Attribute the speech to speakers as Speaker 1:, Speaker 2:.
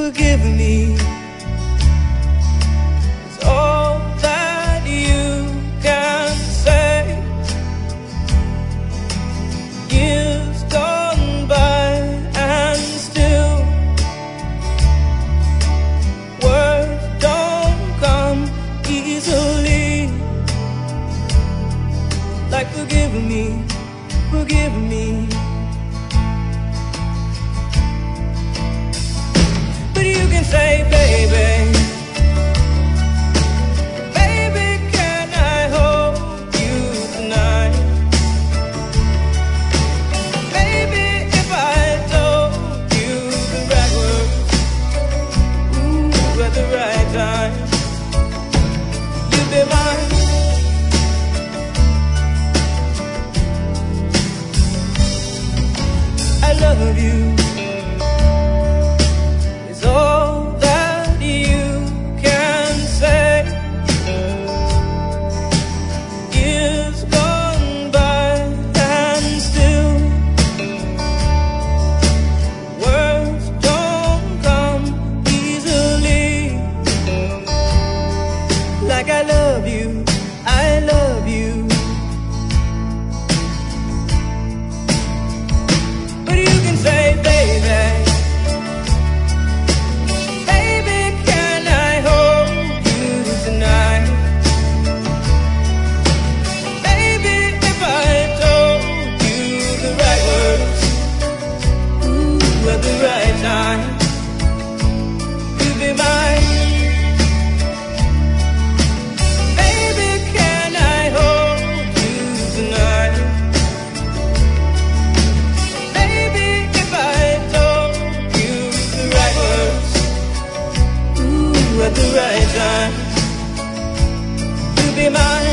Speaker 1: forgive me is all that you can say. Years gone by and still words don't come easily. Like forgive me, forgive me. But you can say, baby, baby, can I hold you tonight? Baby, if I told you the right words, ooh, at the right time, you'd be mine. I love you is all that you can say. Years gone by and still words don't come easily. Like I love you, I love you. Say, baby, baby, can I hold you tonight? Baby, if I told you the right words, ooh, at the right time, you'd be mine. Baby, can I hold you tonight? At the right time, you'll be mine.